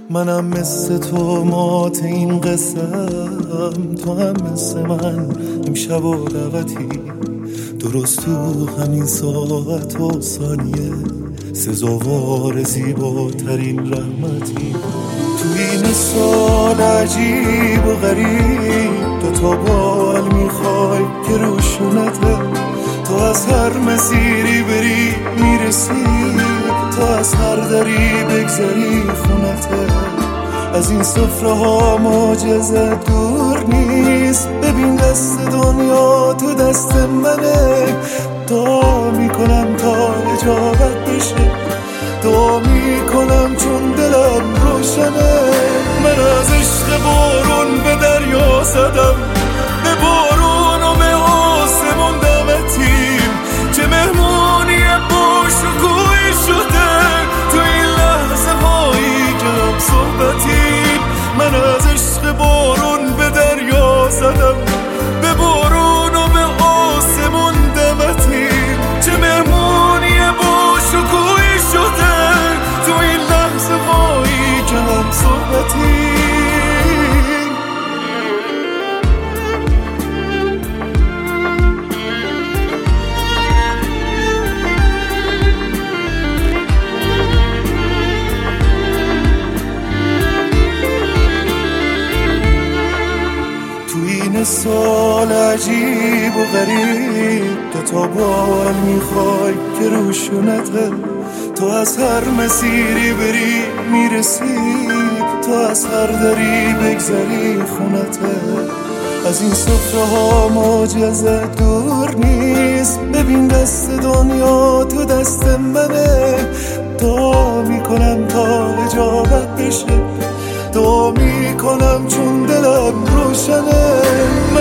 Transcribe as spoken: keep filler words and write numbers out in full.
منم مثل تو مات این قسم، تو هم مثل من امشب و دعوتی، درست تو همین ساعت و ثانیه سزاوار زیباترین رحمتی. تو این سال عجیب و غریب دوتا بال میخوای که روشونته، تو از هر مسیری بری میرسی، تو از هر دری بگذری خونته. از این سفره ها معجزه دور نیست، ببین دست دنیا تو دست منه. دعا میکنم تا اجابت بشه، دعا میکنم چون دلم روشنه. من از عشق بارون به دریا زدم، به بارون و به آسمون دمتیم، چه مهمونی باش و گوی شده تو این لحظه هایی که هم صحبتیم. من از عشق بارون به دریا زدم، به بارون و به آسمون دمتیم، چه مهمونی باش و گوی شده تو این لحظه هایی که هم صحبتیم. سال عجیب و غریب دوتا بال میخوای که روشونته، تو از هر مسیری بری میرسی، تو از هر دری بگذری خونته. از این سفره ها معجزه دور نیست، ببین دست دنیا تو دست منه. دعا میکنم تا اجابت بشه، دعا میکنم چون دلم روشنه.